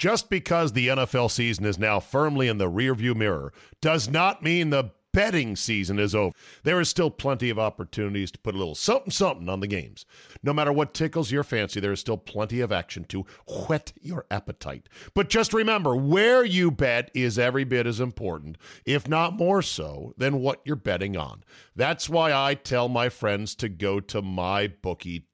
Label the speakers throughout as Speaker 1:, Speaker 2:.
Speaker 1: Just because the NFL season is now firmly in the rearview mirror does not mean the betting season is over. There is still plenty of opportunities to put a little something on the games. No matter what tickles your fancy, there is still plenty of action to whet your appetite. But just remember, where you bet is every bit as important, if not more so, than what you're betting on. That's why I tell my friends to go to mybookie.ag.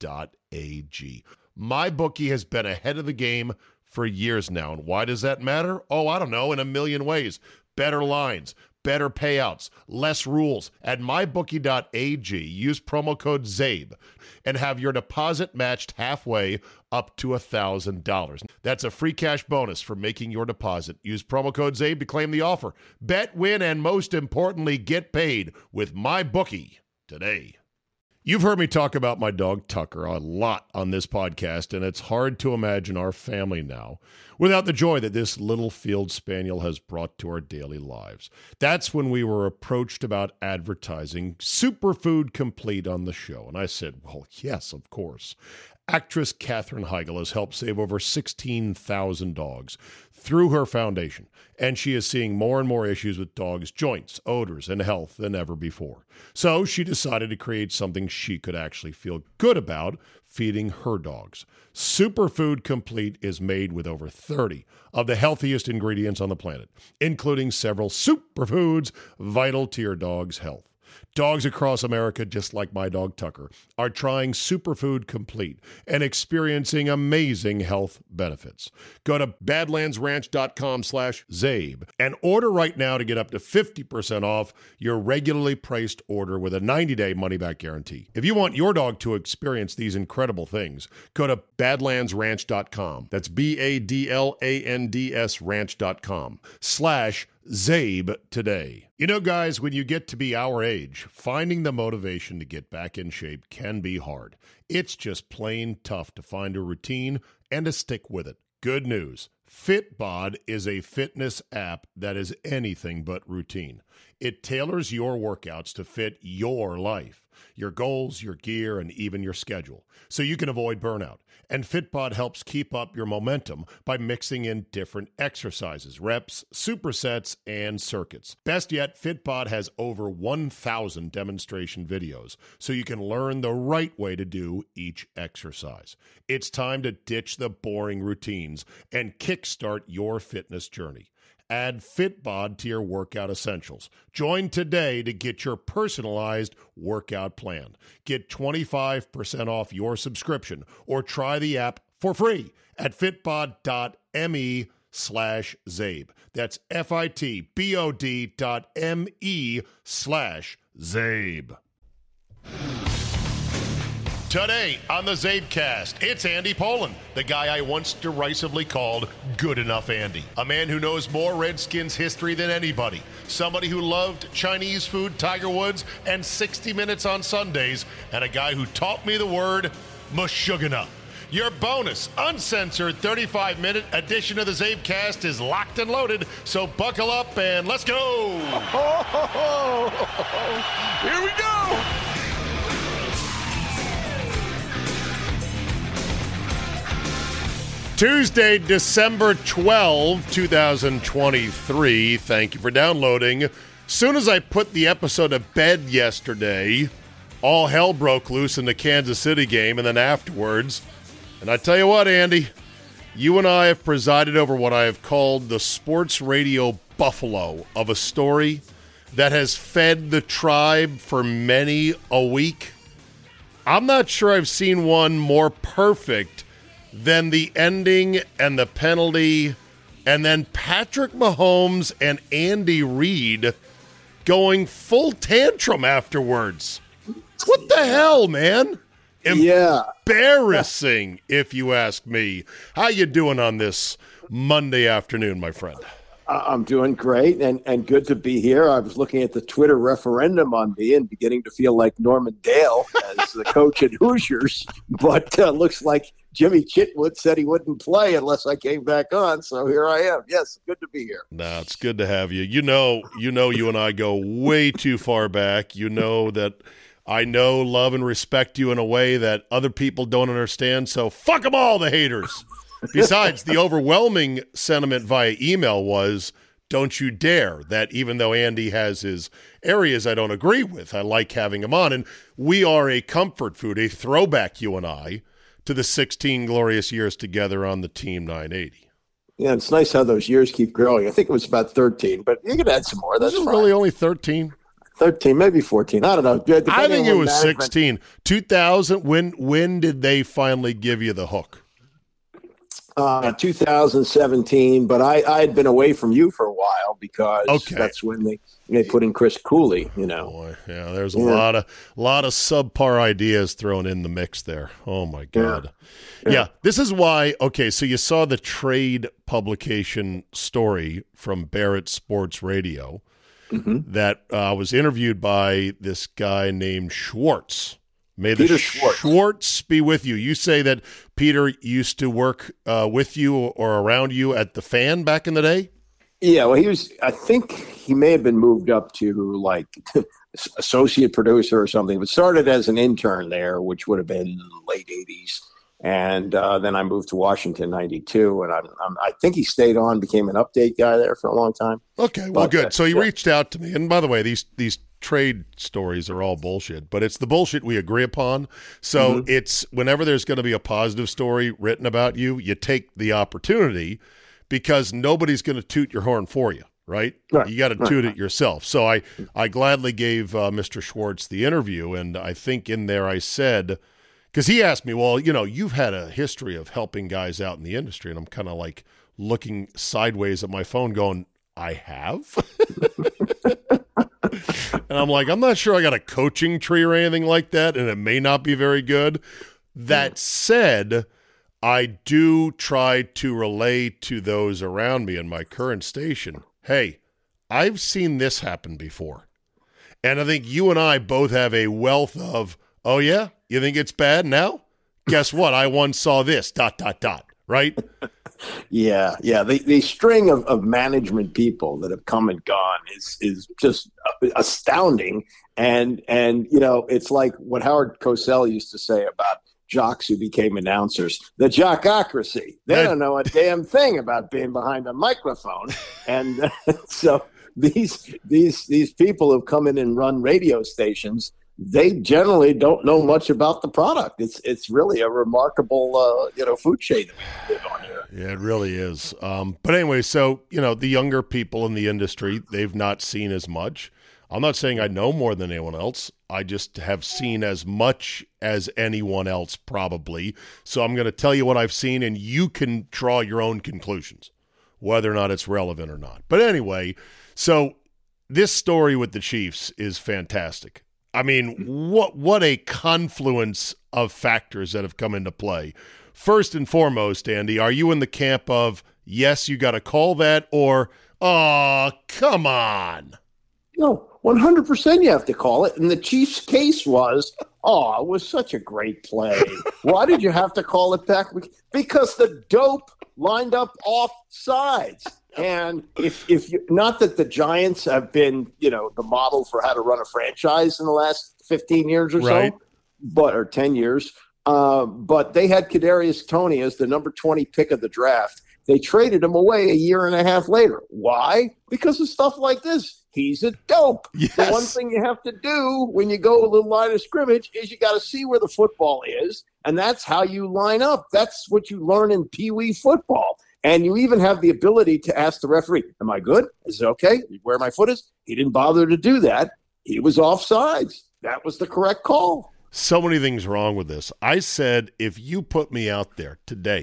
Speaker 1: MyBookie has been ahead of the game for years now. And why does that matter? Oh, I don't know, in a million ways. Better lines, better payouts, less rules. At mybookie.ag, use promo code ZABE and have your deposit matched halfway up to $1,000. That's a free cash bonus for making your deposit. Use promo code ZABE to claim the offer. Bet, win, and most importantly, get paid with MyBookie today. You've heard me talk about my dog Tucker a lot on this podcast, and it's hard to imagine our family now without the joy that this little field spaniel has brought to our daily lives. That's when we were approached about advertising Superfood Complete on the show, and I said, well, yes, of course. Actress Katherine Heigl has helped save over 16,000 dogs through her foundation, and she is seeing more and more issues with dogs' joints, odors, and health than ever before. So she decided to create something she could actually feel good about feeding her dogs. Superfood Complete is made with over 30 of the healthiest ingredients on the planet, including several superfoods vital to your dog's health. Dogs across America, just like my dog Tucker, are trying Superfood Complete and experiencing amazing health benefits. Go to badlandsranch.com/Zabe and order right now to get up to 50% off your regularly priced order with a 90-day money-back guarantee. If you want your dog to experience these incredible things, go to badlandsranch.com. That's BADLANDS ranch.com/Zabe today. You know, guys, when you get to be our age, finding the motivation to get back in shape can be hard. It's just plain tough to find a routine and to stick with it. Good news. Fitbod is a fitness app that is anything but routine. It tailors your workouts to fit your life, your goals, your gear, and even your schedule, so you can avoid burnout. And Fitbod helps keep up your momentum by mixing in different exercises, reps, supersets, and circuits. Best yet, Fitbod has over 1,000 demonstration videos, so you can learn the right way to do each exercise. It's time to ditch the boring routines and kickstart your fitness journey. Add Fitbod to your workout essentials. Join today to get your personalized workout plan. Get 25% off your subscription or try the app for free at fitbod.me/Zabe. That's fitbod.me/Zabe. Today on the Zabecast, it's Andy Pollin, the guy I once derisively called Good Enough Andy. A man who knows more Redskins history than anybody. Somebody who loved Chinese food, Tiger Woods, and 60 Minutes on Sundays. And a guy who taught me the word Meshuggah. Your bonus, uncensored 35-minute edition of the Zabecast is locked and loaded, so buckle up and let's go! Here we go! Tuesday, December 12, 2023. Thank you for downloading. Soon as I put the episode to bed yesterday, all hell broke loose in the Kansas City game, and then afterwards, and I tell you what, Andy, you and I have presided over what I have called the sports radio buffalo of a story that has fed the tribe for many a week. I'm not sure I've seen one more perfect than the ending and the penalty, and then Patrick Mahomes and Andy Reid going full tantrum afterwards. What the hell, man? Embarrassing, if you ask me. How you doing on this Monday afternoon, my friend?
Speaker 2: I'm doing great and good to be here. I was looking at the Twitter referendum on me and beginning to feel like Norman Dale as the coach at Hoosiers, but looks like Jimmy Chitwood said he wouldn't play unless I came back on, so here I am. Yes, good to be here.
Speaker 1: No, it's good to have you. You know, you and I go way too far back. You know that I know, love, and respect you in a way that other people don't understand, so fuck them all, the haters. Besides, the overwhelming sentiment via email was, don't you dare. That even though Andy has his areas I don't agree with, I like having him on. And we are a comfort food, a throwback, you and I, to the 16 glorious years together on the Team 980.
Speaker 2: Yeah, it's nice how those years keep growing. I think it was about 13, but you could add some more. That's
Speaker 1: really only 13?
Speaker 2: 13, maybe 14. I don't know.
Speaker 1: I think it was 16. 2000, when did they finally give you the hook?
Speaker 2: 2017, but I had been away from you for a while because that's when they put in Chris Cooley,
Speaker 1: Boy, yeah, there's a lot of subpar ideas thrown in the mix there. Oh, my God. Yeah, this is why, so you saw the trade publication story from Barrett Sports Radio that was interviewed by this guy named Schwartz. May the Schwartz be with you. You say that Peter used to work with you or around you at the Fan back in the day?
Speaker 2: Yeah, well, I think he may have been moved up to like associate producer or something, but started as an intern there, which would have been late 80s. And then I moved to Washington 92, and I think he stayed on, became an update guy there for a long time. Okay, well,
Speaker 1: good. So he reached out to me. And by the way, these trade stories are all bullshit, but it's the bullshit we agree upon. So it's whenever there's going to be a positive story written about you, you take the opportunity because nobody's going to toot your horn for you, right? You got to toot it yourself. So I gladly gave Mr. Schwartz the interview, and I think in there I said, because he asked me, well, you've had a history of helping guys out in the industry, and I'm kind of like looking sideways at my phone going, I have? And I'm like, I'm not sure I got a coaching tree or anything like that, and it may not be very good. That said, I do try to relay to those around me in my current station, hey, I've seen this happen before. And I think you and I both have a wealth of, oh, yeah, you think it's bad now? Guess what? I once saw this, ... right?
Speaker 2: Yeah. The string of management people that have come and gone is just astounding. And it's like what Howard Cosell used to say about jocks who became announcers, the jockocracy. They don't know a damn thing about being behind a microphone. And so these people who've come in and run radio stations, they generally don't know much about the product. It's really a remarkable food chain that we live on here.
Speaker 1: Yeah, it really is. But anyway, so the younger people in the industry, they've not seen as much. I'm not saying I know more than anyone else. I just have seen as much as anyone else probably. So I'm going to tell you what I've seen, and you can draw your own conclusions, whether or not it's relevant or not. But anyway, so this story with the Chiefs is fantastic. I mean, what a confluence of factors that have come into play. First and foremost, Andy, are you in the camp of, yes, you got to call that, or, oh, come on?
Speaker 2: No, 100% you have to call it. And the Chiefs' case was, it was such a great play. Why did you have to call it back? Because the dope lined up off sides. And if you, not that the Giants have been, the model for how to run a franchise in the last 15 years or so, or 10 years, but they had Kadarius Toney as the number 20 pick of the draft. They traded him away a year and a half later. Why? Because of stuff like this. He's a dope.
Speaker 1: Yes.
Speaker 2: The one thing you have to do when you go a little line of scrimmage is you got to see where the football is, and that's how you line up. That's what you learn in Pee Wee football. And you even have the ability to ask the referee, am I good? Is it okay? Where my foot is? He didn't bother to do that. He was offsides. That was the correct call.
Speaker 1: So many things wrong with this. I said, if you put me out there today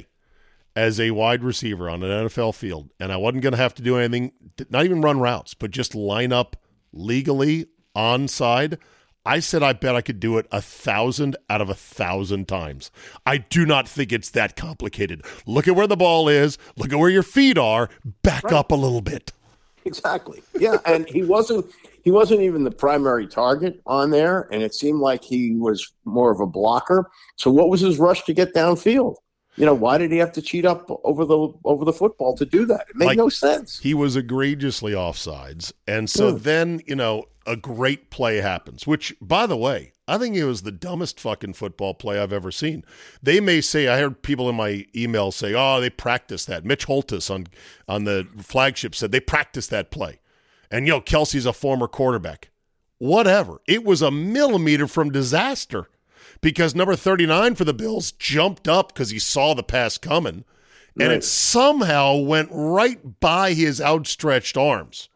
Speaker 1: as a wide receiver on an NFL field, and I wasn't going to have to do anything, not even run routes, but just line up legally onside, I said I bet I could do it 1,000 out of 1,000 times. I do not think it's that complicated. Look at where the ball is. Look at where your feet are. Back up a little bit.
Speaker 2: Exactly. Yeah, and he wasn't even the primary target on there, and it seemed like he was more of a blocker. So what was his rush to get downfield? why did he have to cheat up over the football to do that? It made no sense.
Speaker 1: He was egregiously offsides. And so then, a great play happens, which, by the way, I think it was the dumbest fucking football play I've ever seen. They may say, I heard people in my email say, oh, they practiced that. Mitch Holtis on the flagship said they practiced that play. And, Kelsey's a former quarterback. Whatever. It was a millimeter from disaster because number 39 for the Bills jumped up because he saw the pass coming, and it somehow went right by his outstretched arms.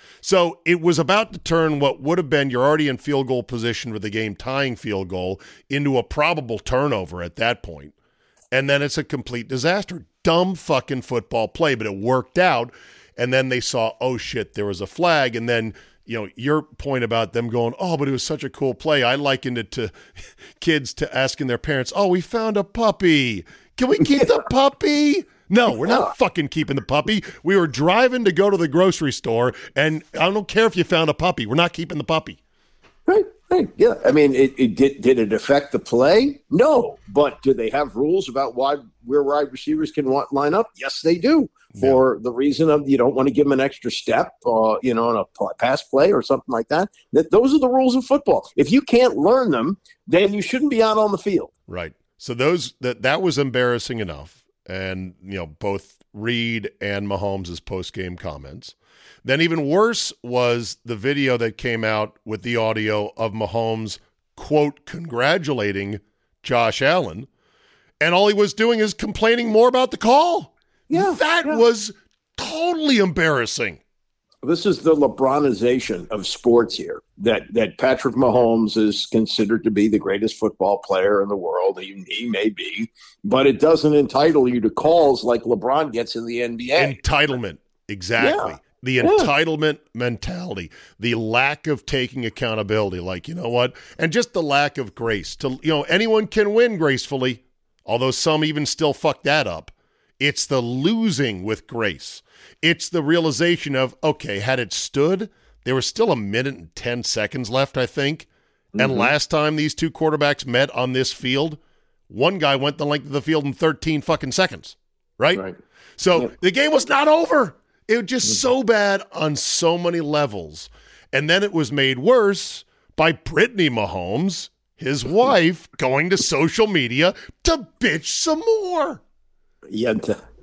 Speaker 1: So it was about to turn what would have been, you're already in field goal position with the game tying field goal, into a probable turnover at that point. And then it's a complete disaster. Dumb fucking football play, but it worked out. And then they saw, oh shit, there was a flag. And then, your point about them going, oh, but it was such a cool play. I likened it to kids to asking their parents, oh, we found a puppy. Can we keep the puppy? No, we're not fucking keeping the puppy. We were driving to go to the grocery store, and I don't care if you found a puppy. We're not keeping the puppy.
Speaker 2: Right. Yeah. I mean, did it affect the play? No. But do they have rules about where wide receivers can line up? Yes, they do. For the reason of you don't want to give them an extra step, in a pass play or something like that. Those are the rules of football. If you can't learn them, then you shouldn't be out on the field.
Speaker 1: Right. So that was embarrassing enough. And, both Reed and Mahomes' post-game comments. Then even worse was the video that came out with the audio of Mahomes, quote, congratulating Josh Allen. And all he was doing is complaining more about the call. Yeah. That was totally embarrassing.
Speaker 2: This is the LeBronization of sports here, that Patrick Mahomes is considered to be the greatest football player in the world. He may be, but it doesn't entitle you to calls like LeBron gets in the NBA.
Speaker 1: Entitlement. Exactly. Yeah. The entitlement mentality, the lack of taking accountability, like, you know what? And just the lack of grace. Anyone can win gracefully, although some even still fuck that up. It's the losing with grace. It's the realization of, okay, had it stood, there was still 1 minute and 10 seconds left, I think. Mm-hmm. And last time these two quarterbacks met on this field, one guy went the length of the field in 13 fucking seconds, right? So the game was not over. It was just so bad on so many levels. And then it was made worse by Brittany Mahomes, his wife, going to social media to bitch some more.
Speaker 2: Yeah.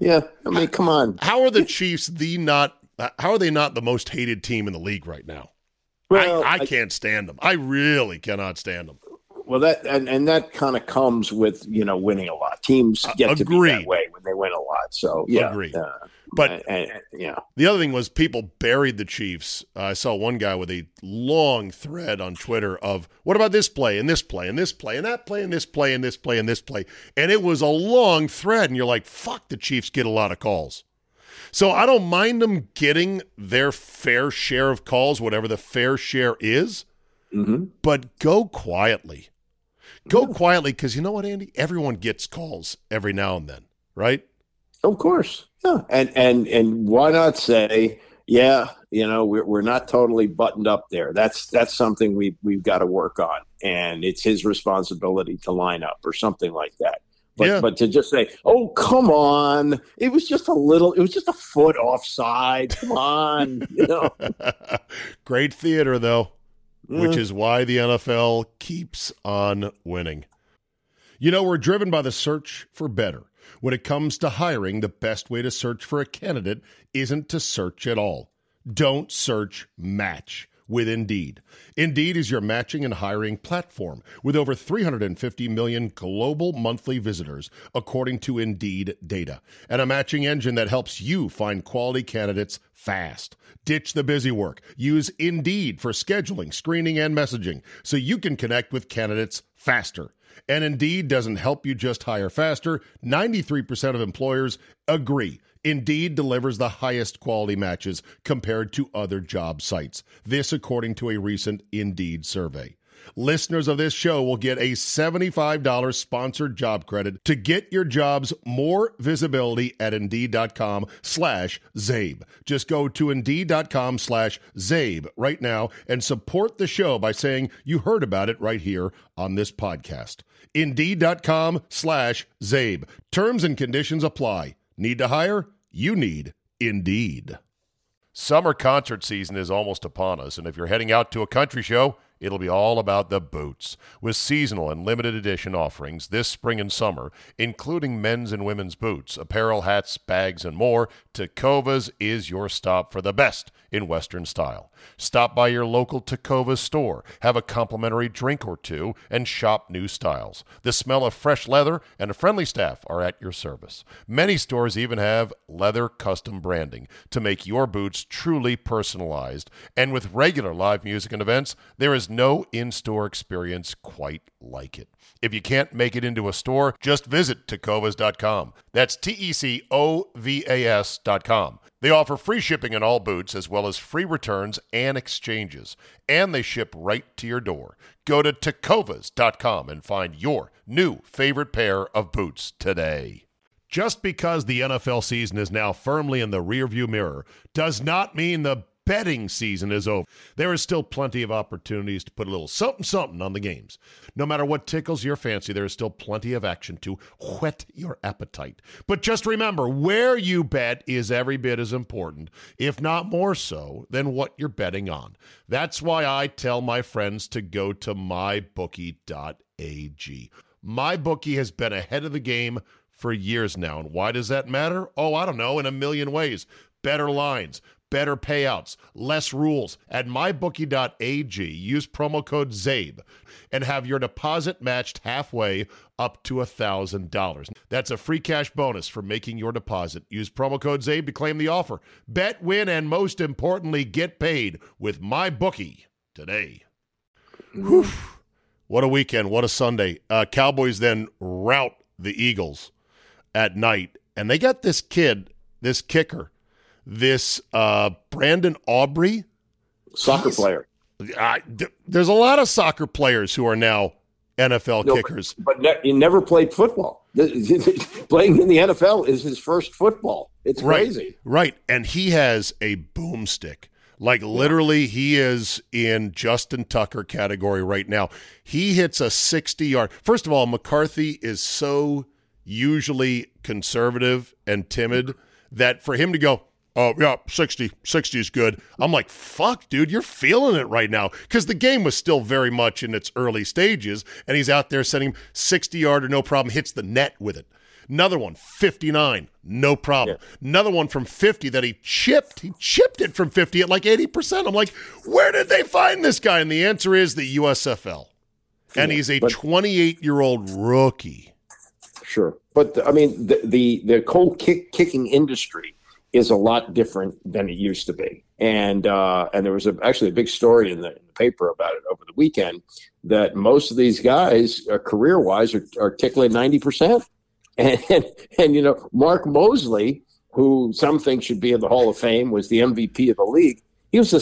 Speaker 2: I mean, come on.
Speaker 1: How are the Chiefs how are they not the most hated team in the league right now?
Speaker 2: Well,
Speaker 1: I can't stand them. I really cannot stand them.
Speaker 2: Well, that kind of comes with, winning a lot. Teams get to be that way when they win a lot. So, yeah.
Speaker 1: Agreed. But the other thing was people buried the Chiefs. I saw one guy with a long thread on Twitter of, what about this play and this play and this play and that play and this play and this play and this play? And it was a long thread, and you're like, fuck, the Chiefs get a lot of calls. So I don't mind them getting their fair share of calls, whatever the fair share is, but go quietly. Go quietly, because you know what, Andy? Everyone gets calls every now and then, right?
Speaker 2: Of course. Yeah. And why not say, we're not totally buttoned up there. That's something we've got to work on. And it's his responsibility to line up or something like that. But to just say, oh, come on, it was just a foot offside. Come on.
Speaker 1: Great theater, though, which is why the NFL keeps on winning. We're driven by the search for better. When it comes to hiring, the best way to search for a candidate isn't to search at all. Don't search, match with Indeed. Indeed is your matching and hiring platform with over 350 million global monthly visitors, according to Indeed data, and a matching engine that helps you find quality candidates fast. Ditch the busy work. Use Indeed for scheduling, screening, and messaging so you can connect with candidates faster. And Indeed doesn't help you just hire faster. 93% of employers agree. Indeed delivers the highest quality matches compared to other job sites. This according to a recent Indeed survey. Listeners of this show will get a $75 sponsored job credit to get your jobs more visibility at Indeed.com/Zabe. Just go to Indeed.com/Zabe right now and support the show by saying you heard about it right here on this podcast. Indeed.com/Zabe. Terms and conditions apply. Need to hire? You need Indeed. Summer concert season is almost upon us, and if you're heading out to a country show, it'll be all about the boots. With seasonal and limited edition offerings this spring and summer, including men's and women's boots, apparel, hats, bags, and more, Tecovas is your stop for the best in Western style. Stop by your local Tecovas store, have a complimentary drink or two, and shop new styles. The smell of fresh leather and a friendly staff are at your service. Many stores even have leather custom branding to make your boots truly personalized. And with regular live music and events, there is no in-store experience quite like it. If you can't make it into a store, just visit Tecovas.com. That's Tecovas.com. They offer free shipping on all boots, as well as free returns and exchanges. And they ship right to your door. Go to Tecovas.com and find your new favorite pair of boots today. Just because the NFL season is now firmly in the rearview mirror does not mean the betting season is over. There is still plenty of opportunities to put a little something on the games. No matter what tickles your fancy, there is still plenty of action to whet your appetite. But just remember, where you bet is every bit as important, if not more so, than what you're betting on. That's why I tell my friends to go to mybookie.ag. MyBookie has been ahead of the game for years now. And why does that matter? Oh, I don't know, in a million ways. Better lines, better payouts, less rules. At mybookie.ag, use promo code ZABE and have your deposit matched halfway up to $1,000. That's a free cash bonus for making your deposit. Use promo code ZABE to claim the offer. Bet, win, and most importantly, get paid with MyBookie today. Whew. What a weekend. What a Sunday. Cowboys then rout the Eagles at night. And they got this kid, this kicker, this Brandon Aubrey.
Speaker 2: Soccer player.
Speaker 1: There's a lot of soccer players who are now NFL kickers.
Speaker 2: But he never played football. Playing in the NFL is his first football. It's crazy.
Speaker 1: Right. And he has a boomstick. Like literally he is in Justin Tucker category right now. He hits a 60-yard. First of all, McCarthy is so usually conservative and timid that for him to go, oh, yeah, 60 is good. I'm like, fuck, dude, you're feeling it right now. Because the game was still very much in its early stages, and he's out there sending 60-yarder, no problem, hits the net with it. Another one, 59, no problem. Yeah. Another one from 50 that he chipped. He chipped it from 50 at like 80%. I'm like, where did they find this guy? And the answer is the USFL. And he's a 28-year-old rookie.
Speaker 2: Sure. But, I mean, the cold kicking industry is a lot different than it used to be. And there was actually a big story in the paper about it over the weekend that most of these guys, career-wise, are tickling 90%. And you know, Mark Mosley, who some think should be in the Hall of Fame, was the MVP of the league. He was a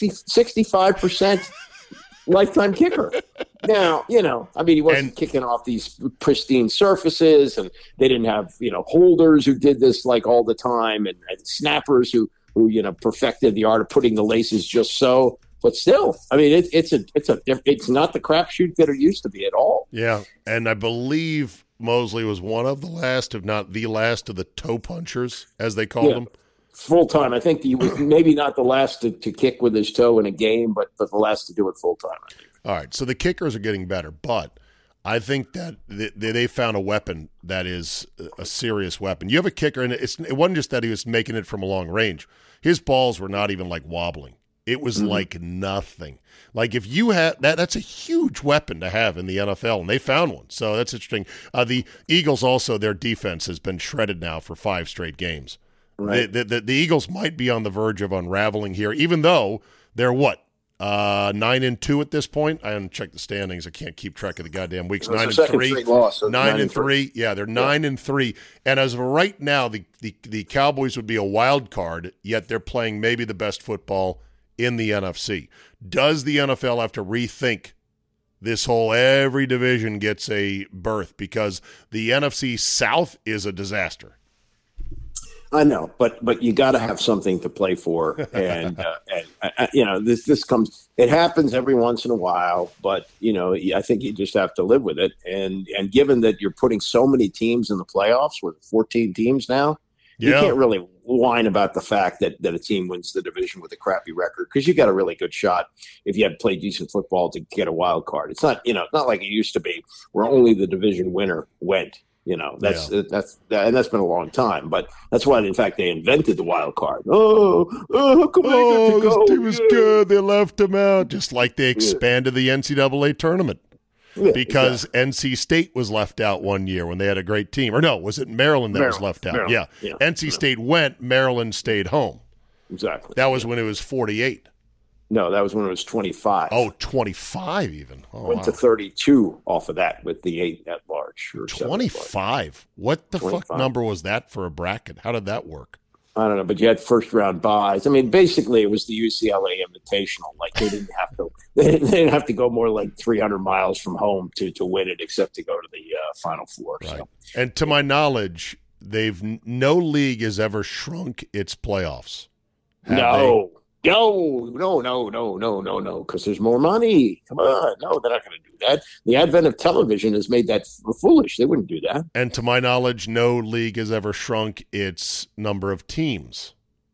Speaker 2: 65% lifetime kicker. Now, you know, I mean, he wasn't kicking off these pristine surfaces, and they didn't have, you know, holders who did this like all the time, and snappers who you know perfected the art of putting the laces just so. But still, I mean, it's not the crapshoot that it used to be at all.
Speaker 1: Yeah, and I believe Mosley was one of the last, if not the last, of the toe punchers, as they called them.
Speaker 2: Full time. I think he was maybe not the last to kick with his toe in a game, but the last to do it full time.
Speaker 1: All right, so the kickers are getting better, but I think that they found a weapon that is a serious weapon. You have a kicker, and it wasn't just that he was making it from a long range. His balls were not even like wobbling. It was like nothing. Like if you had that's a huge weapon to have in the NFL, and they found one. So that's interesting. The Eagles also, their defense has been shredded now for 5 straight games. Right. The Eagles might be on the verge of unraveling here, even though they're 9-2 at this point. I haven't checked the standings. I can't keep track of the goddamn weeks. 9-3.
Speaker 2: Loss, so
Speaker 1: 9-3. Yeah, they're 9-3. And as of right now, the Cowboys would be a wild card, yet they're playing maybe the best football in the NFC. Does the NFL have to rethink this whole every division gets a berth because the NFC South is a disaster.
Speaker 2: I know, but you got to have something to play for, and this comes. It happens every once in a while, but I think you just have to live with it. And given that you're putting so many teams in the playoffs with 14 teams now, you can't really whine about the fact that a team wins the division with a crappy record because you got a really good shot if you had played decent football to get a wild card. It's not not like it used to be where only the division winner went. That's been a long time, but that's why, in fact, they invented the wild card. How come they get to go?
Speaker 1: This team was good. They left him out, just like they expanded the NCAA tournament because NC State was left out one year when they had a great team. Or no, was it Maryland that was left out?
Speaker 2: Maryland.
Speaker 1: Yeah. NC State went, Maryland stayed home.
Speaker 2: Exactly.
Speaker 1: That was when it was 48.
Speaker 2: No, that was when it was 25.
Speaker 1: Oh, 25 even. Oh,
Speaker 2: went to 32 off of that with the 8 at large.
Speaker 1: 25. What the 25. Fuck number was that for a bracket? How did that work?
Speaker 2: I don't know, but you had first round buys. I mean, basically, it was the UCLA Invitational. Like they didn't have to go more like 300 miles from home to win it, except to go to the Final Four.
Speaker 1: Right.
Speaker 2: So.
Speaker 1: And to my knowledge, no league has ever shrunk its playoffs.
Speaker 2: No, because there's more money. Come on. No, they're not going to do that. The advent of television has made that foolish. They wouldn't do that.
Speaker 1: And to my knowledge, no league has ever shrunk its number of teams.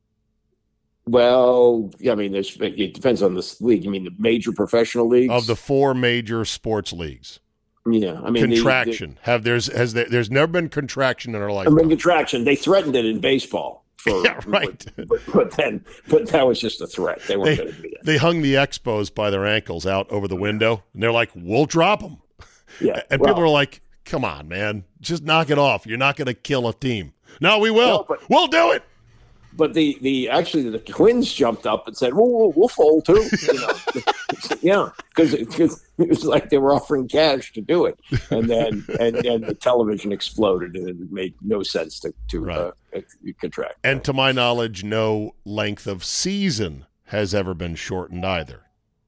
Speaker 2: Well, I mean, it depends on this league. You mean the major professional leagues?
Speaker 1: Of the 4 major sports leagues.
Speaker 2: Yeah, I mean
Speaker 1: contraction. There's never been contraction in our life.
Speaker 2: I mean, contraction. They threatened it in baseball.
Speaker 1: Right.
Speaker 2: But that was just a threat. They weren't going to do that.
Speaker 1: They hung the Expos by their ankles out over the window, and they're like, "We'll drop them."
Speaker 2: Yeah,
Speaker 1: and people are like, "Come on, man, just knock it off. You're not going to kill a team." No, we will.
Speaker 2: No,
Speaker 1: we'll do it.
Speaker 2: But the Twins jumped up and said, "Well, we'll fold too." Yeah, because it was like they were offering cash to do it, and then the television exploded, and it made no sense to contract.
Speaker 1: And to my knowledge, no length of season has ever been shortened either.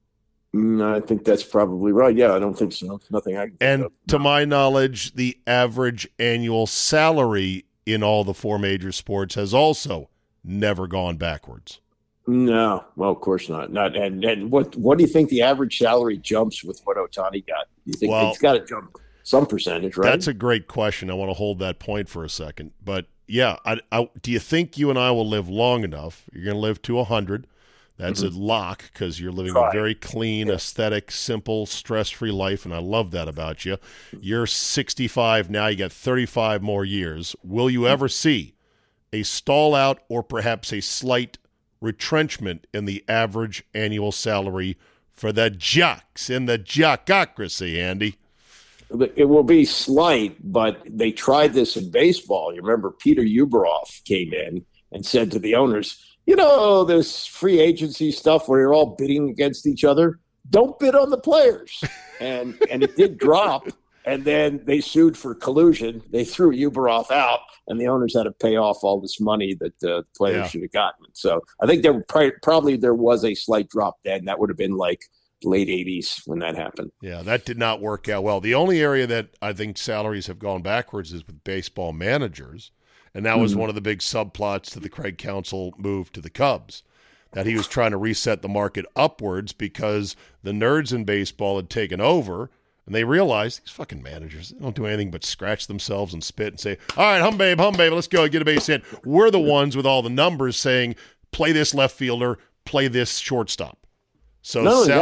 Speaker 2: I think that's probably right. Yeah, I don't think so. Nothing I can think of.
Speaker 1: To my knowledge, the average annual salary in all the 4 major sports has also never gone backwards.
Speaker 2: No, well, of course not. And what do you think the average salary jumps with what Ohtani got? You think it's got to jump some percentage, right?
Speaker 1: That's a great question. I want to hold that point for a second. But yeah, do you think you and I will live long enough? You're going to live to 100. That's a lock because you're living a very clean, aesthetic, simple, stress-free life, and I love that about you. You're 65 now. You got 35 more years. Will you ever see a stall out or perhaps a slight retrenchment in the average annual salary for the jocks in the jockocracy, Andy?
Speaker 2: It will be slight, but they tried this in baseball. You remember Peter Ueberroth came in and said to the owners, this free agency stuff where you're all bidding against each other, don't bid on the players. And it did drop. And then they sued for collusion. They threw Ueberroth out, and the owners had to pay off all this money that the players should have gotten. So I think there was a slight drop then. That would have been like late 80s when that happened.
Speaker 1: Yeah, that did not work out well. The only area that I think salaries have gone backwards is with baseball managers, and that was one of the big subplots to the Craig Counsell move to the Cubs, that he was trying to reset the market upwards because the nerds in baseball had taken over. And they realized these fucking managers, they don't do anything but scratch themselves and spit and say, all right, hum babe, let's go get a base hit. We're the ones with all the numbers saying, play this left fielder, play this shortstop. So
Speaker 2: Not only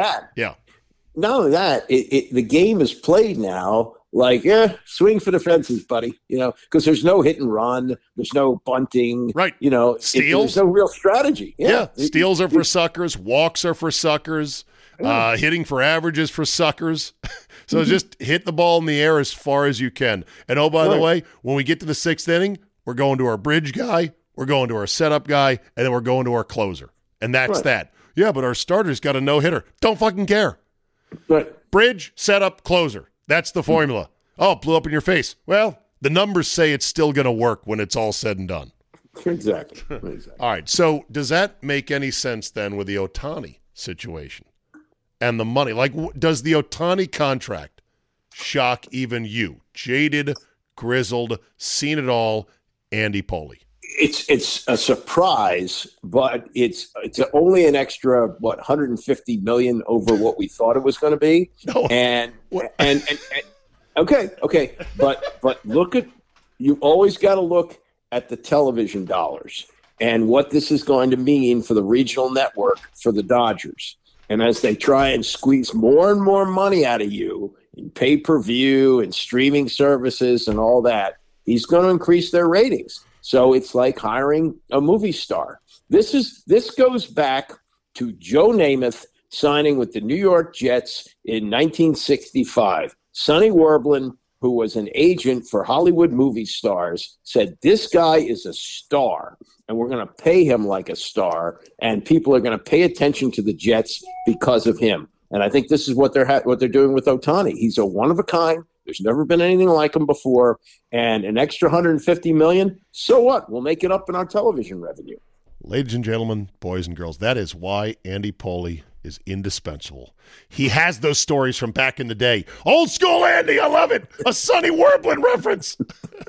Speaker 2: that, the game is played now like, swing for the fences, buddy. Because there's no hit and run. There's no bunting.
Speaker 1: Right.
Speaker 2: Steals. There's no real strategy.
Speaker 1: Yeah. Steals are for suckers. Walks are for suckers. Hitting for averages for suckers. So just hit the ball in the air as far as you can. And oh, by the way, when we get to the 6th inning, we're going to our bridge guy, we're going to our setup guy, and then we're going to our closer. And that's that. Yeah, but our starter's got a no-hitter. Don't fucking care.
Speaker 2: Right.
Speaker 1: Bridge, setup, closer. That's the formula. Oh, it blew up in your face. Well, the numbers say it's still going to work when it's all said and done.
Speaker 2: Exactly.
Speaker 1: All right, so does that make any sense then with the Ohtani situation? and the money. Like, does the Ohtani contract shock even you? Jaded, grizzled, seen it all, Andy Poli.
Speaker 2: It's a surprise, but it's only an extra 150 million over what we thought it was going to be.
Speaker 1: No.
Speaker 2: And okay, but look at, you always got to look at the television dollars and what this is going to mean for the regional network for the Dodgers. And as they try and squeeze more and more money out of you in pay-per-view and streaming services and all that, he's going to increase their ratings. So it's like hiring a movie star. This goes back to Joe Namath signing with the New York Jets in 1965. Sonny Werblin, who was an agent for Hollywood movie stars, said, this guy is a star, and we're going to pay him like a star, and people are going to pay attention to the Jets because of him. And I think this is what they're doing with Ohtani. He's a one of a kind. There's never been anything like him before. And an extra $150 million, so what? We'll make it up in our television revenue.
Speaker 1: Ladies and gentlemen, boys and girls, that is why Andy Poli is indispensable. He has those stories from back in the day. Old school Andy, I love it. A Sonny Werblin reference.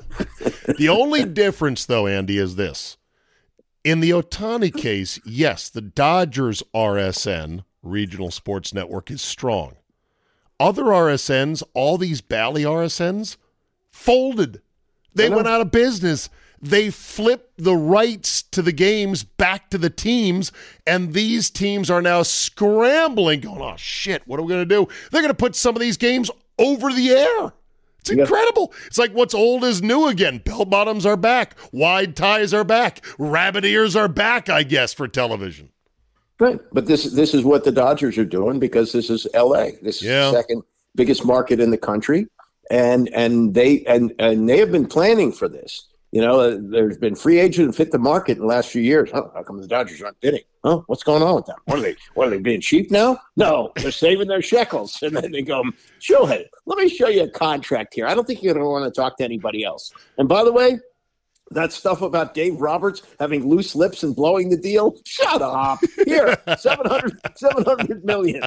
Speaker 1: The only difference, though, Andy, is this. In the Ohtani case, yes, the Dodgers RSN, Regional Sports Network, is strong. Other RSNs, all these Bally RSNs, folded. They went out of business. They flipped the rights to the games back to the teams, and these teams are now scrambling, going, oh, shit, what are we going to do? They're going to put some of these games over the air. It's incredible. It's like what's old is new again. Bell bottoms are back. Wide ties are back. Rabbit ears are back, I guess, for television.
Speaker 2: Right, but this is what the Dodgers are doing because this is L.A. This is the second biggest market in the country, and they have been planning for this. You know, there's been free agent and fit the market in the last few years. Oh, how come the Dodgers aren't bidding? Oh, what's going on with them? What are they being cheap now? No, they're saving their shekels, and then they go, Shohei, let me show you a contract here. I don't think you're going to want to talk to anybody else. And by the way, that stuff about Dave Roberts having loose lips and blowing the deal, shut up. Here, 700 million.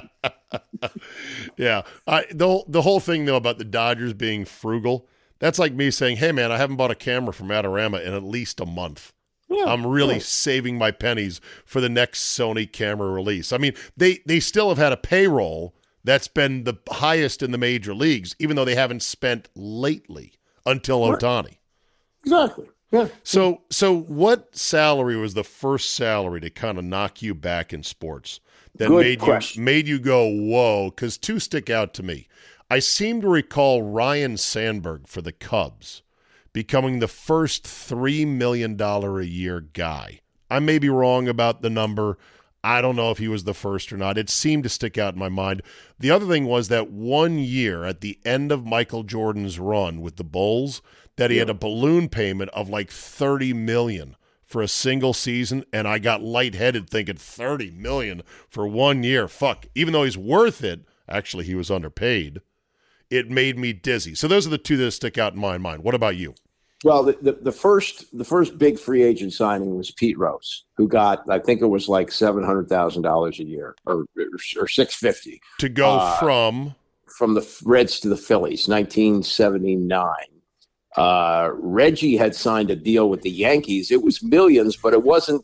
Speaker 1: Yeah. The whole thing, though, about the Dodgers being frugal, that's like me saying, hey, man, I haven't bought a camera from Adorama in at least a month. Yeah, I'm really saving my pennies for the next Sony camera release. I mean, they still have had a payroll that's been the highest in the major leagues, even though they haven't spent lately until Ohtani.
Speaker 2: Exactly. Yeah.
Speaker 1: So what salary was the first salary to kind of knock you back in sports that made you go, whoa? Because two stick out to me. I seem to recall Ryan Sandberg for the Cubs becoming the first $3 million a year guy. I may be wrong about the number. I don't know if he was the first or not. It seemed to stick out in my mind. The other thing was that 1 year at the end of Michael Jordan's run with the Bulls, that he had a balloon payment of like $30 million for a single season, and I got lightheaded thinking $30 million for 1 year. Fuck. Even though he's worth it, actually he was underpaid. It made me dizzy. So those are the two that stick out in my mind. What about you?
Speaker 2: Well, the first big free agent signing was Pete Rose, who got, I think it was like $700,000 a year or $650
Speaker 1: to go
Speaker 2: from the Reds to the Phillies, 1979. Reggie had signed a deal with the Yankees. It was millions, but it wasn't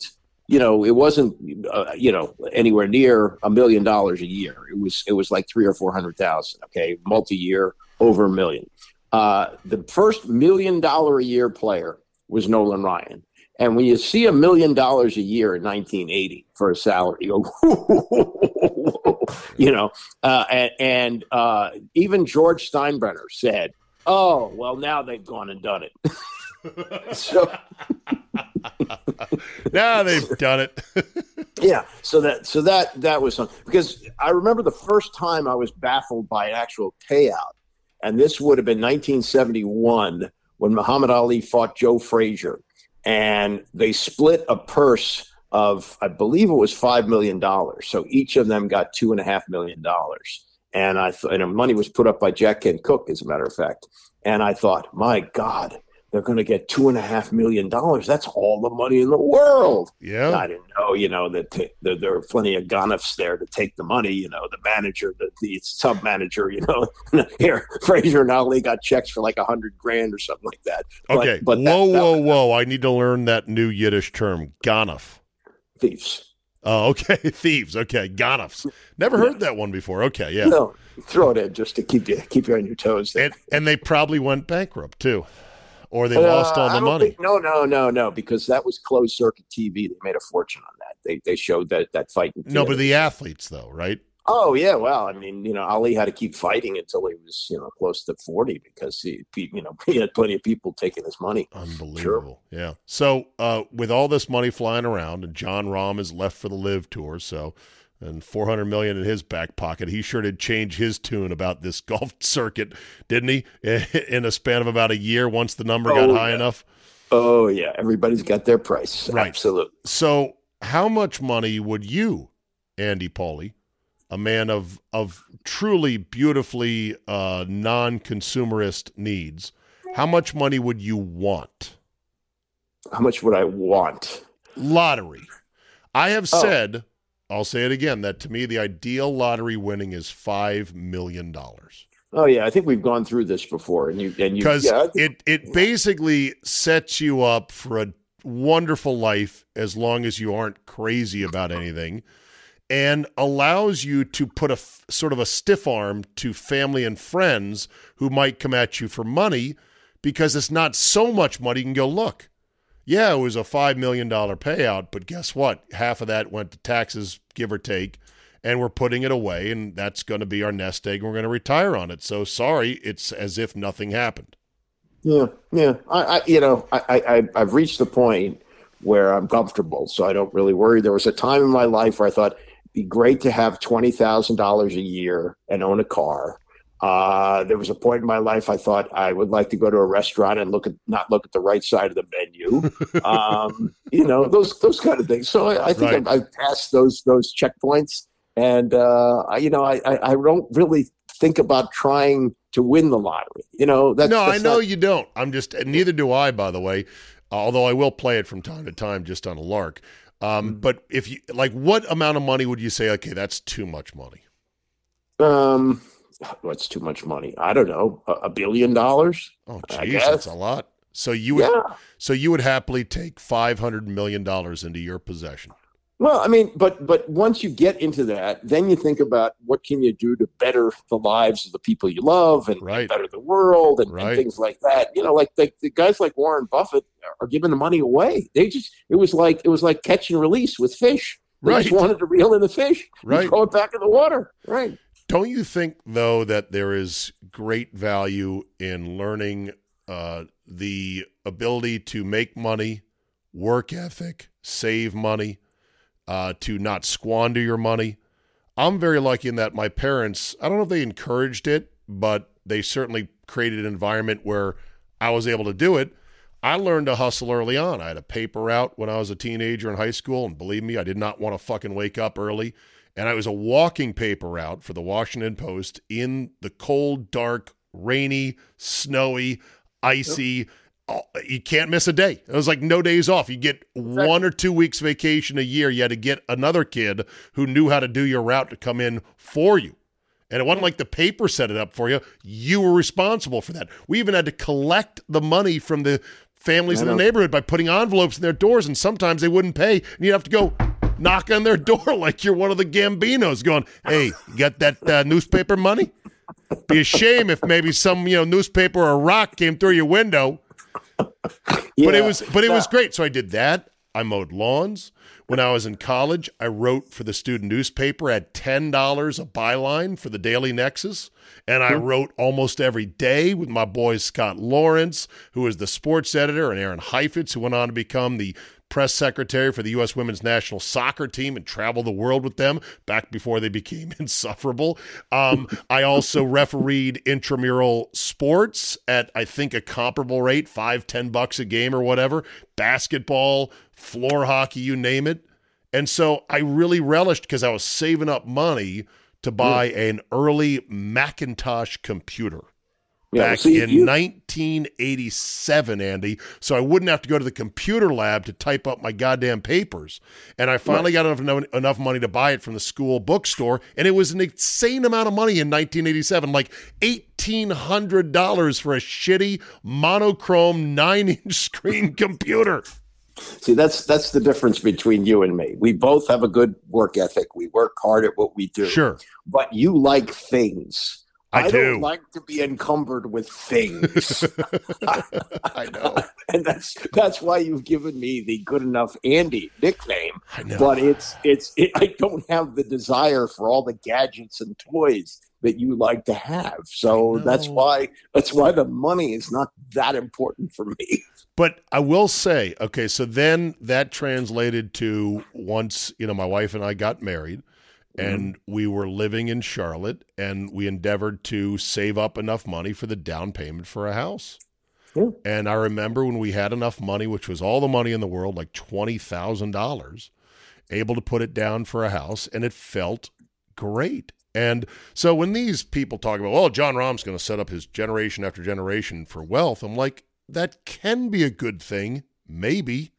Speaker 2: anywhere near $1 million a year. It was like 300,000 or 400,000. Okay, multi-year, over $1 million. The first $1 million a year player was Nolan Ryan. And when you see $1 million a year in 1980 for a salary, you go, and even George Steinbrenner said, oh, well, now they've gone and done it. So
Speaker 1: now they've done it.
Speaker 2: Yeah. So that was something, because I remember the first time I was baffled by an actual payout. And this would have been 1971 when Muhammad Ali fought Joe Frazier, and they split a purse of, I believe it was $5 million. So each of them got $2.5 million. And and money was put up by Jack Kent Cooke, as a matter of fact. And I thought, my God, they're going to get $2.5 million. That's all the money in the world.
Speaker 1: Yeah.
Speaker 2: I didn't know, that there are plenty of Ganoffs there to take the money. The manager, the sub manager. Here Frazier and Ali got checks for like $100,000 or something like that.
Speaker 1: Okay.
Speaker 2: But
Speaker 1: whoa! I need to learn that new Yiddish term, Ganoff.
Speaker 2: Thieves.
Speaker 1: Oh, okay. Thieves. Okay. Ganoffs. Never heard that one before. Okay. Yeah.
Speaker 2: No, throw it in just to keep you on your toes.
Speaker 1: And they probably went bankrupt too. Or they lost all the money.
Speaker 2: No, because that was closed circuit TV. They made a fortune on that. They showed that fight.
Speaker 1: No, but the athletes, though, right?
Speaker 2: Oh yeah, well, I mean, Ali had to keep fighting until he was, close to 40 because he had plenty of people taking his money.
Speaker 1: Unbelievable, sure. Yeah. So with all this money flying around, and Jon Rahm is left for the Live Tour, and $400 million in his back pocket, he sure did change his tune about this golf circuit, didn't he? In a span of about a year, once the number got high enough.
Speaker 2: Oh yeah, everybody's got their price.
Speaker 1: Right.
Speaker 2: Absolutely.
Speaker 1: So, how much money would you, Andy Pauley, a man of truly beautifully non-consumerist needs, how much money would you want?
Speaker 2: How much would I want?
Speaker 1: Lottery. I have said, I'll say it again, that to me the ideal lottery winning is $5 million.
Speaker 2: Oh yeah, I think we've gone through this before,
Speaker 1: because it basically sets you up for a wonderful life as long as you aren't crazy about anything, and allows you to put a sort of a stiff arm to family and friends who might come at you for money, because it's not so much money. You can go, look, yeah, it was a $5 million payout, but guess what? Half of that went to taxes, give or take, and we're putting it away, and that's going to be our nest egg, and we're going to retire on it. So sorry, it's as if nothing happened.
Speaker 2: Yeah. I've reached the point where I'm comfortable, so I don't really worry. There was a time in my life where I thought it'd be great to have $20,000 a year and own a car. There was a point in my life I thought I would like to go to a restaurant and not look at the right side of the menu. Those kind of things. So I think right. I've passed those checkpoints, and I don't really think about trying to win the lottery.
Speaker 1: I know you don't. Neither do I, by the way. Although I will play it from time to time just on a lark. But if you what amount of money would you say, okay, that's too much money?
Speaker 2: What's too much money? I don't know. $1 billion? Oh,
Speaker 1: geez, that's a lot. So you would happily take $500 million into your possession.
Speaker 2: Well, I mean, but once you get into that, then you think about what can you do to better the lives of the people you love and better the world and things like that. Like the guys like Warren Buffett are giving the money away. It was like catch and release with fish. They just wanted to reel in the fish, throw it back in the water. Right.
Speaker 1: Don't you think, though, that there is great value in learning the ability to make money, work ethic, save money, to not squander your money? I'm very lucky in that my parents, I don't know if they encouraged it, but they certainly created an environment where I was able to do it. I learned to hustle early on. I had a paper route when I was a teenager in high school, and believe me, I did not want to fucking wake up early. And I was a walking paper route for the Washington Post in the cold, dark, rainy, snowy, icy. You can't miss a day. It was like no days off. You get 1 or 2 weeks vacation a year. You had to get another kid who knew how to do your route to come in for you. And it wasn't like the paper set it up for you. You were responsible for that. We even had to collect the money from the families in the neighborhood by putting envelopes in their doors, and sometimes they wouldn't pay, and you'd have to go knock on their door like you're one of the Gambinos going, hey, you got that newspaper money? Be a shame if maybe some newspaper or rock came through your window. But it was great. So I did that. I mowed lawns. When I was in college, I wrote for the student newspaper at $10 a byline for the Daily Nexus. And I wrote almost every day with my boy Scott Lawrence, who was the sports editor, and Aaron Heifetz, who went on to become the press secretary for the U.S. women's national soccer team and travel the world with them back before they became insufferable. I also refereed intramural sports at, I think, a comparable rate, $5-10 a game or whatever, basketball, floor hockey, you name it. And so I really relished, because I was saving up money to buy an early Macintosh computer. back in 1987, Andy, so I wouldn't have to go to the computer lab to type up my goddamn papers. And I finally got enough money to buy it from the school bookstore, and it was an insane amount of money in 1987, like $1,800 for a shitty monochrome 9-inch screen computer.
Speaker 2: See, that's the difference between you and me. We both have a good work ethic. We work hard at what we do.
Speaker 1: Sure.
Speaker 2: But you like things. I
Speaker 1: do.
Speaker 2: don't like to be encumbered with things.
Speaker 1: I know.
Speaker 2: And that's why you've given me the Good Enough Andy nickname.
Speaker 1: I know.
Speaker 2: But I don't have the desire for all the gadgets and toys that you like to have. So that's why the money is not that important for me.
Speaker 1: But I will say, okay, so then that translated to once, my wife and I got married, and we were living in Charlotte, and we endeavored to save up enough money for the down payment for a house. Yeah. And I remember when we had enough money, which was all the money in the world, like $20,000, able to put it down for a house, and it felt great. And so when these people talk about, well, John Rahm's going to set up his generation after generation for wealth, I'm like, that can be a good thing, maybe.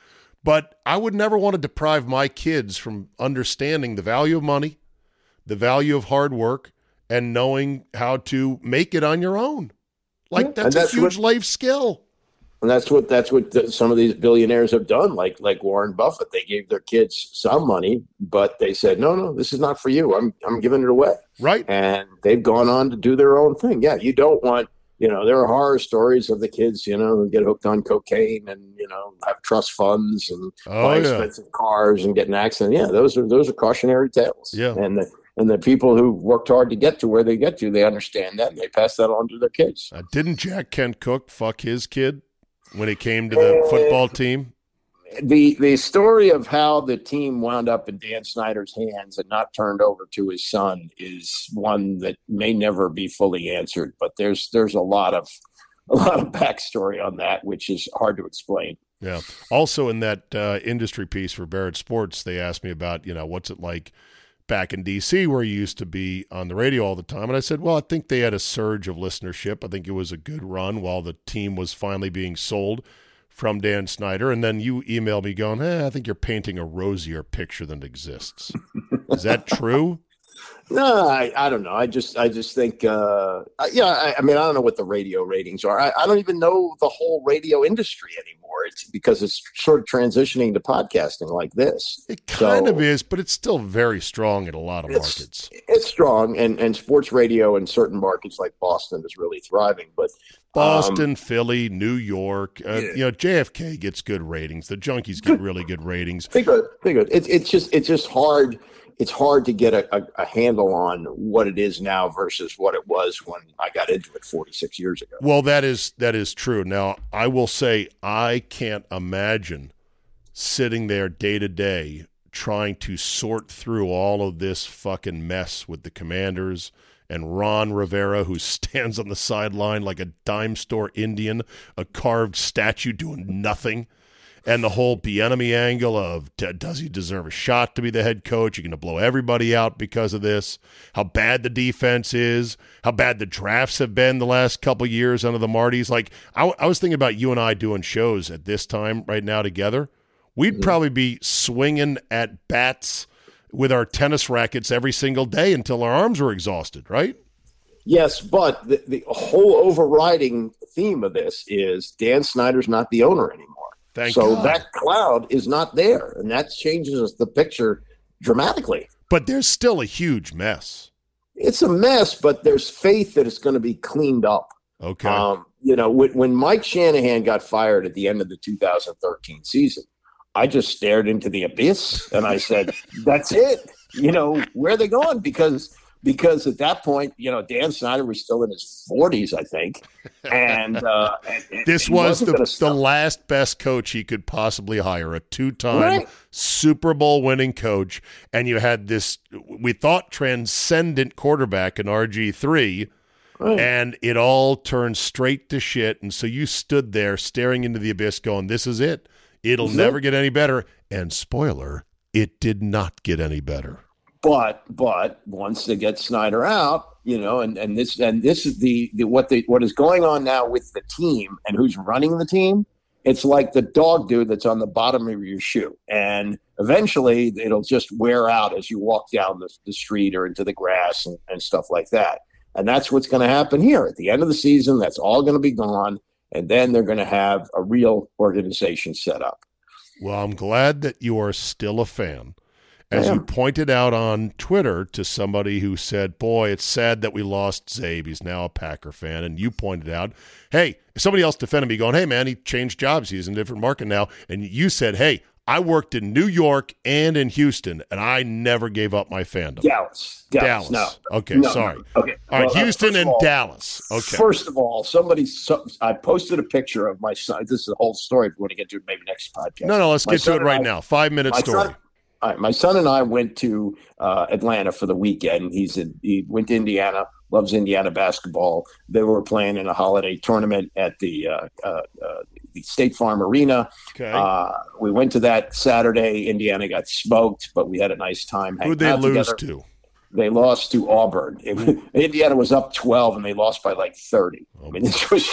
Speaker 1: But I would never want to deprive my kids from understanding the value of money, the value of hard work, and knowing how to make it on your own. Like, that's a huge life skill.
Speaker 2: And that's what some of these billionaires have done, like Warren Buffett. They gave their kids some money, but they said, no, this is not for you. I'm giving it away.
Speaker 1: Right.
Speaker 2: And they've gone on to do their own thing. Yeah, you don't want... there are horror stories of the kids, who get hooked on cocaine and, have trust funds and buy expensive cars and get in an accident. Yeah, those are cautionary tales.
Speaker 1: Yeah.
Speaker 2: And the people who worked hard to get to where they get to, they understand that and they pass that on to their kids.
Speaker 1: Didn't Jack Kent Cooke fuck his kid when it came to the football team?
Speaker 2: The story of how the team wound up in Dan Snyder's hands and not turned over to his son is one that may never be fully answered. But there's a lot of backstory on that, which is hard to explain.
Speaker 1: Yeah. Also, in that industry piece for Barrett Sports, they asked me about what's it like back in D.C. where you used to be on the radio all the time, and I said, well, I think they had a surge of listenership. I think it was a good run while the team was finally being sold from Dan Snyder, and then you emailed me going, I think you're painting a rosier picture than exists. Is that true?
Speaker 2: No, I don't know. I just think, I don't know what the radio ratings are. I don't even know the whole radio industry anymore. It's because it's sort of transitioning to podcasting like this.
Speaker 1: It kind of is, but it's still very strong in a lot of markets.
Speaker 2: It's strong, and sports radio in certain markets like Boston is really thriving. But
Speaker 1: Boston, Philly, New York, JFK gets good ratings. The Junkies get really good ratings.
Speaker 2: They good. It's just hard. It's hard to get a handle on what it is now versus what it was when I got into it 46 years ago.
Speaker 1: Well, that is true. Now, I will say I can't imagine sitting there day to day trying to sort through all of this fucking mess with the Commanders and Ron Rivera, who stands on the sideline like a dime store Indian, a carved statue doing nothing. And the whole Bieniemy angle of does he deserve a shot to be the head coach? You're going to blow everybody out because of this. How bad the defense is. How bad the drafts have been the last couple of years under the Martys. Like I was thinking about you and I doing shows at this time right now together. We'd probably be swinging at bats with our tennis rackets every single day until our arms were exhausted, right?
Speaker 2: Yes, but the whole overriding theme of this is Dan Snyder's not the owner anymore.
Speaker 1: Thank God.
Speaker 2: That cloud is not there, and that changes the picture dramatically.
Speaker 1: But there's still a huge mess.
Speaker 2: It's a mess, but there's faith that it's going to be cleaned up.
Speaker 1: Okay.
Speaker 2: When Mike Shanahan got fired at the end of the 2013 season, I just stared into the abyss, and I said, that's it. Where are they going? Because at that point, Dan Snyder was still in his 40s, I think. And
Speaker 1: this was the last best coach he could possibly hire, a two-time Super Bowl winning coach. And you had this, we thought, transcendent quarterback in RG3, and it all turned straight to shit. And so you stood there staring into the abyss going, this is it. It'll never get any better. And spoiler, it did not get any better.
Speaker 2: But once they get Snyder out, and this is what is going on now with the team and who's running the team. It's like the dog dude that's on the bottom of your shoe, and eventually it'll just wear out as you walk down the street or into the grass and stuff like that. And that's what's going to happen here at the end of the season. That's all going to be gone, and then they're going to have a real organization set up.
Speaker 1: Well, I'm glad that you are still a fan. As you pointed out on Twitter to somebody who said, boy, it's sad that we lost Zabe. He's now a Packer fan. And you pointed out, hey, somebody else defended me going, hey, man, he changed jobs. He's in a different market now. And you said, hey, I worked in New York and in Houston, and I never gave up my fandom.
Speaker 2: Dallas. No.
Speaker 1: Okay,
Speaker 2: no,
Speaker 1: sorry.
Speaker 2: No. Okay.
Speaker 1: All right, Houston and Dallas. Okay.
Speaker 2: First of all, I posted a picture of my son. This is the whole story. If we want to get to it maybe next podcast.
Speaker 1: No, let's get to it right now. 5-minute story.
Speaker 2: All right, my son and I went to Atlanta for the weekend. He went to Indiana, loves Indiana basketball. They were playing in a holiday tournament at the State Farm Arena.
Speaker 1: Okay.
Speaker 2: We went to that Saturday. Indiana got smoked, but we had a nice time hanging out together.
Speaker 1: Who'd they lose to?
Speaker 2: They lost to Auburn. Indiana was up 12, and they lost by like 30. I mean, this was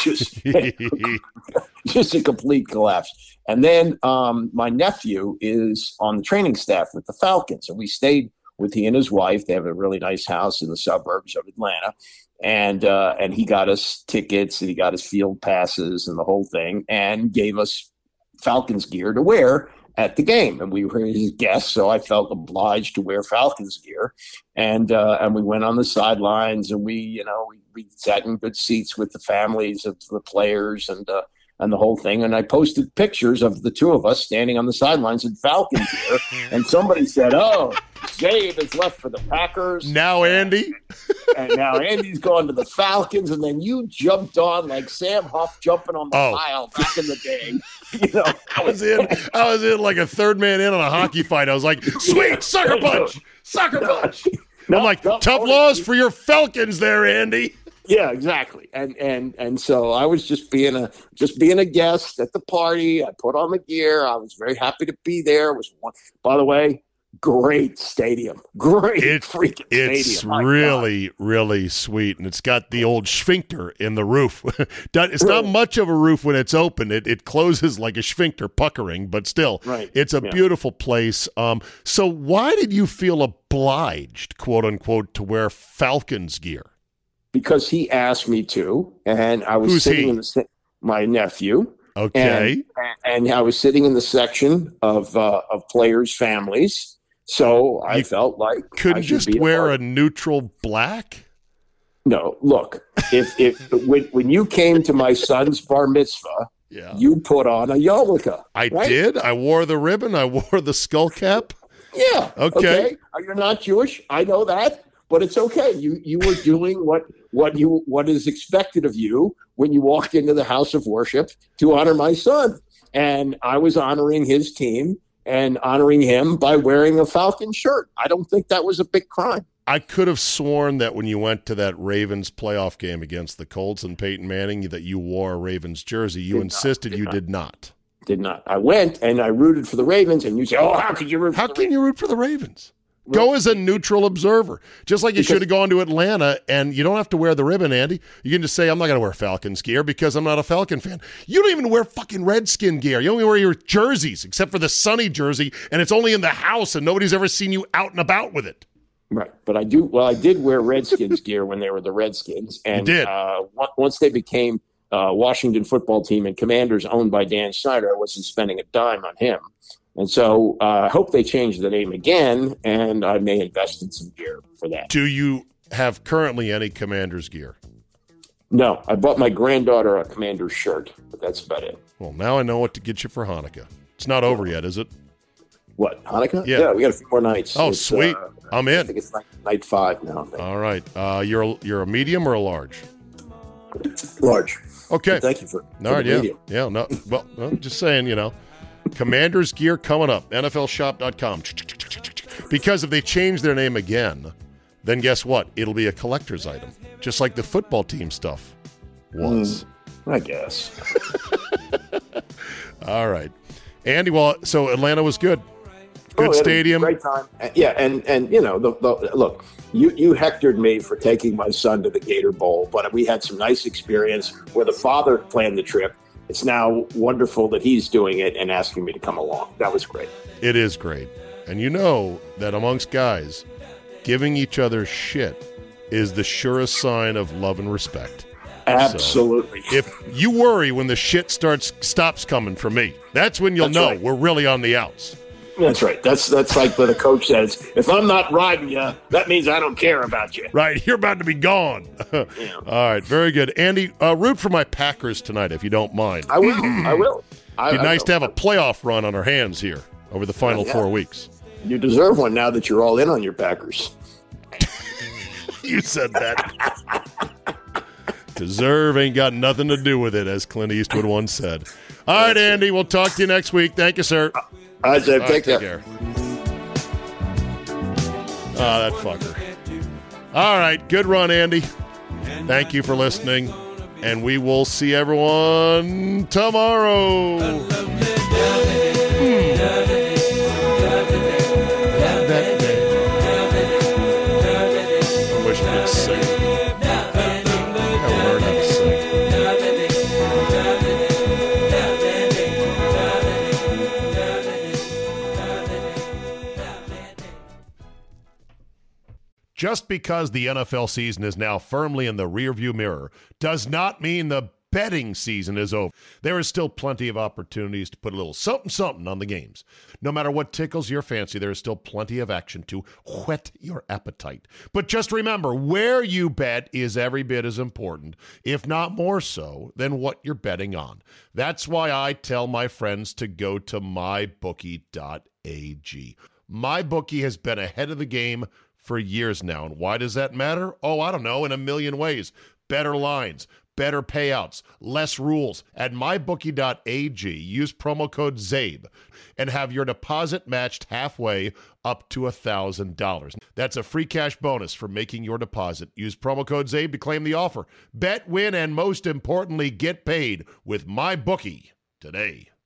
Speaker 2: just a complete collapse. And then my nephew is on the training staff with the Falcons, and we stayed with he and his wife. They have a really nice house in the suburbs of Atlanta, and he got us tickets, and he got us field passes and the whole thing, and gave us Falcons gear to wear at the game, and we were his guests, so I felt obliged to wear Falcons gear, and we went on the sidelines, and we sat in good seats with the families of the players and the whole thing, and I posted pictures of the two of us standing on the sidelines in Falcons gear, and somebody said, "Oh, Zabe has left for the Packers."
Speaker 1: Now Andy,
Speaker 2: and now Andy's gone to the Falcons, and then you jumped on like Sam Huff jumping on the pile back in the day.
Speaker 1: I was in like a third man in on a hockey fight. I was like, sweet sucker punch. I'm like, tough loss for your Falcons there, Andy.
Speaker 2: Yeah, exactly. And so I was just being a guest at the party. I put on the gear. I was very happy to be there. By the way, great stadium. Freaking stadium.
Speaker 1: It's really, really sweet. And it's got the old sphincter in the roof. It's not much of a roof when it's open. It closes like a sphincter puckering, but still, It's a beautiful place. So why did you feel obliged, quote unquote, to wear Falcons gear?
Speaker 2: Because he asked me to, and I was sitting in my nephew.
Speaker 1: Okay.
Speaker 2: And I was sitting in the section of players' families. So I felt like
Speaker 1: couldn't just wear a neutral black.
Speaker 2: No, look, if when you came to my son's bar mitzvah, you put on a yarmulke.
Speaker 1: I did. I wore the ribbon. I wore the skull cap.
Speaker 2: Yeah.
Speaker 1: Okay.
Speaker 2: You're not Jewish. I know that, but it's okay. You were doing what is expected of you when you walked into the house of worship to honor my son, and I was honoring his team and honoring him by wearing a Falcon shirt. I don't think that was a big crime.
Speaker 1: I could have sworn that when you went to that Ravens playoff game against the Colts and Peyton Manning, that you wore a Ravens jersey. You insisted you did not.
Speaker 2: Did not. I went and I rooted for the Ravens, and you say, "Oh, how could you root?
Speaker 1: How can you root for the Ravens?" Go as a neutral observer, just like you should have gone to Atlanta, and you don't have to wear the ribbon, Andy. You can just say, I'm not going to wear Falcons gear because I'm not a Falcon fan. You don't even wear fucking Redskin gear. You only wear your jerseys, except for the Sunny jersey, and it's only in the house, and nobody's ever seen you out and about with it.
Speaker 2: Right, but I did wear Redskins gear when they were the Redskins, and
Speaker 1: you did.
Speaker 2: Once they became Washington football team and Commanders owned by Dan Snyder, I wasn't spending a dime on him. And so I hope they change the name again, and I may invest in some gear for that.
Speaker 1: Do you have currently any Commanders gear?
Speaker 2: No, I bought my granddaughter a Commander's shirt, but that's about it.
Speaker 1: Well, now I know what to get you for Hanukkah. It's not over yet, is it?
Speaker 2: What, Hanukkah?
Speaker 1: Yeah,
Speaker 2: we got a few more nights.
Speaker 1: Oh, sweet. I'm in.
Speaker 2: I think it's night 5 now.
Speaker 1: All right. You're a medium or a large?
Speaker 2: Large.
Speaker 1: Okay.
Speaker 2: Well, thank you for
Speaker 1: all right,
Speaker 2: medium.
Speaker 1: Yeah, no. Well, I'm just saying, Commanders gear coming up, NFLshop.com. Because if they change their name again, then guess what? It'll be a collector's item, just like the football team stuff was.
Speaker 2: I guess.
Speaker 1: All right. Andy, so Atlanta was good. Good stadium.
Speaker 2: Great time. Yeah, and you know, look, you hectored me for taking my son to the Gator Bowl, but we had some nice experience where the father planned the trip. It's now wonderful that he's doing it and asking me to come along. That was great.
Speaker 1: It is great. And you know that amongst guys, giving each other shit is the surest sign of love and respect.
Speaker 2: Absolutely.
Speaker 1: So if you worry when the shit stops coming from me, that's when you'll know we're really on the outs.
Speaker 2: That's right. That's like what a coach says. If I'm not riding you, that means I don't care about you.
Speaker 1: Right. You're about to be gone. Yeah. All right. Very good. Andy, root for my Packers tonight, if you don't mind.
Speaker 2: I will.
Speaker 1: It'd be nice to have a playoff run on our hands here over the final 4 weeks.
Speaker 2: You deserve one now that you're all in on your Packers.
Speaker 1: You said that. Deserve ain't got nothing to do with it, as Clint Eastwood once said. All right, Andy. We'll talk to you next week. Thank you, sir.
Speaker 2: All right, Dave. Take care.
Speaker 1: Oh, that fucker. All right. Good run, Andy. Thank you for listening. And we will see everyone tomorrow. That day. I wish I could sing. I learned how to sing. Just because the NFL season is now firmly in the rearview mirror does not mean the betting season is over. There is still plenty of opportunities to put a little something on the games. No matter what tickles your fancy, there is still plenty of action to whet your appetite. But just remember, where you bet is every bit as important, if not more so, than what you're betting on. That's why I tell my friends to go to mybookie.ag. MyBookie has been ahead of the game for years now. And why does that matter? Oh, I don't know, in a million ways. Better lines, better payouts, less rules. At mybookie.ag, use promo code ZABE and have your deposit matched halfway up to $1,000. That's a free cash bonus for making your deposit. Use promo code ZABE to claim the offer. Bet, win, and most importantly, get paid with MyBookie today.